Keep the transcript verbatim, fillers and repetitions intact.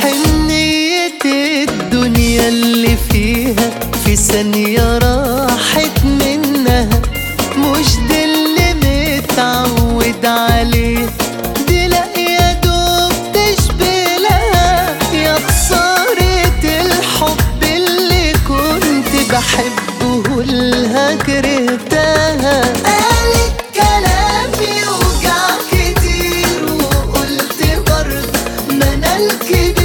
حنية الدنيا اللي فيها في ثانية راحت منها، مش دي اللي متعود عليه، دي لا يا دوب تشبه لها. يا خسارة الحب اللي كنت بحبه لها كرهتها. قالت كلام يوجع كتير وقلت برضه ما انا الكبير